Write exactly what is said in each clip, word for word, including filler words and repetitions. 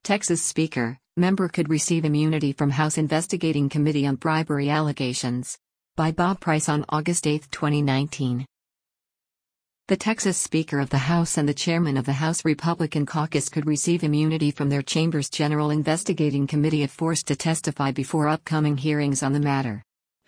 Texas Speaker, member could receive immunity from House Investigating Committee on Bribery Allegations. By Bob Price on August eighth, twenty nineteen. The Texas Speaker of the House and the Chairman of the House Republican Caucus could receive immunity from their chamber's General Investigating Committee if forced to testify before upcoming hearings on the matter.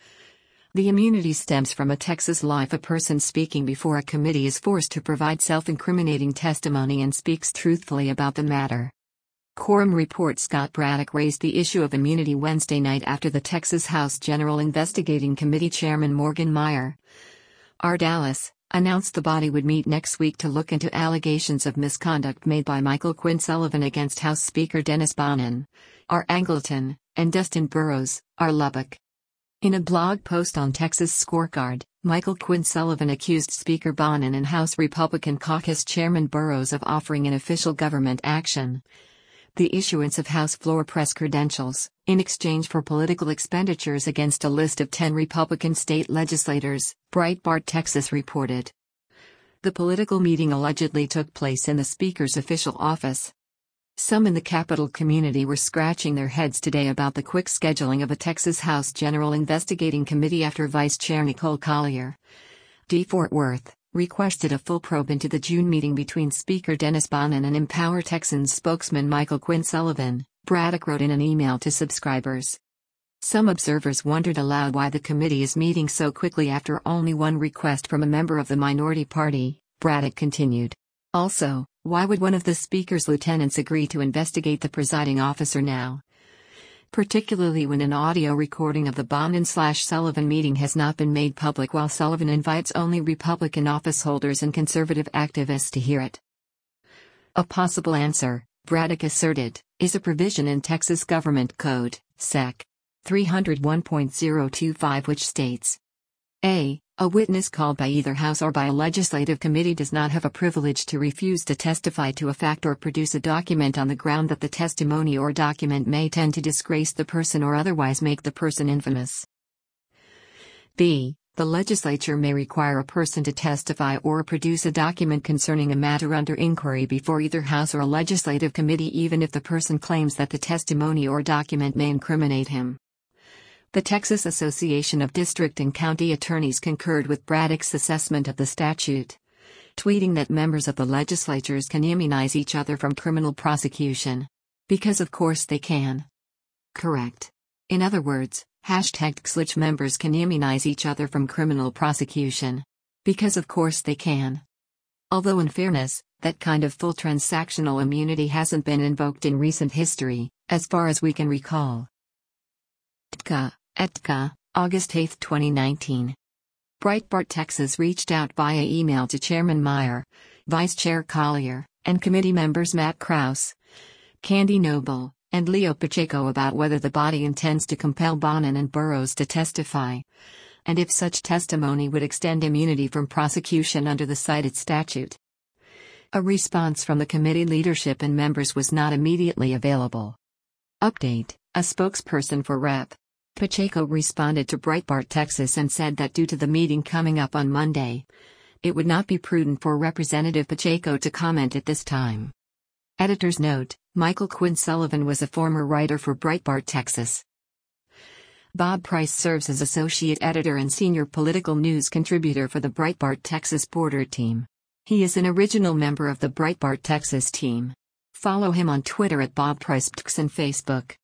The immunity stems from a Texas law if a person speaking before a committee is forced to provide self-incriminating testimony and speaks truthfully about the matter. Quorum Report Scott Braddock raised the issue of immunity Wednesday night after the Texas House General Investigating Committee Chairman Morgan Meyer, R. Dallas, announced the body would meet next week to look into allegations of misconduct made by Michael Quinn Sullivan against House Speaker Dennis Bonnen, R. Angleton, and Dustin Burrows, R. Lubbock. In a blog post on Texas Scorecard, Michael Quinn Sullivan accused Speaker Bonnen and House Republican Caucus Chairman Burrows of offering an official government action, the issuance of House floor press credentials, in exchange for political expenditures against a list of ten Republican state legislators, Breitbart Texas reported. The political meeting allegedly took place in the Speaker's official office. Some in the Capitol community were scratching their heads today about the quick scheduling of a Texas House General Investigating Committee after Vice Chair Nicole Collier, D. Fort Worth, requested a full probe into the June meeting between Speaker Dennis Bonnen and Empower Texans spokesman Michael Quinn Sullivan, Braddock wrote in an email to subscribers. Some observers wondered aloud why the committee is meeting so quickly after only one request from a member of the minority party, Braddock continued. Also, why would one of the Speaker's lieutenants agree to investigate the presiding officer now? Particularly when an audio recording of the Bonnen-Sullivan meeting has not been made public while Sullivan invites only Republican officeholders and conservative activists to hear it. A possible answer, Braddock asserted, is a provision in Texas Government Code, Sec. three oh one point oh two five which states, A. A witness called by either House or by a legislative committee does not have a privilege to refuse to testify to a fact or produce a document on the ground that the testimony or document may tend to disgrace the person or otherwise make the person infamous. B. The legislature may require a person to testify or produce a document concerning a matter under inquiry before either House or a legislative committee even if the person claims that the testimony or document may incriminate him. The Texas Association of District and County Attorneys concurred with Braddock's assessment of the statute, tweeting that members of the legislatures can immunize each other from criminal prosecution. Because of course they can. Correct. In other words, hashtag T X L I C members can immunize each other from criminal prosecution. Because of course they can. Although in fairness, that kind of full transactional immunity hasn't been invoked in recent history, as far as we can recall. T C A, E T C A, August eighth, twenty nineteen. Breitbart Texas reached out via email to Chairman Meyer, Vice Chair Collier, and committee members Matt Krause, Candy Noble, and Leo Pacheco about whether the body intends to compel Bonnen and Burrows to testify, and if such testimony would extend immunity from prosecution under the cited statute. A response from the committee leadership and members was not immediately available. Update: a spokesperson for Representative Pacheco responded to Breitbart Texas and said that due to the meeting coming up on Monday, it would not be prudent for Representative Pacheco to comment at this time. Editor's note: Michael Quinn Sullivan was a former writer for Breitbart Texas. Bob Price serves as associate editor and senior political news contributor for the Breitbart Texas Border team. He is an original member of the Breitbart Texas team. Follow him on Twitter at Bob Price P T X and Facebook.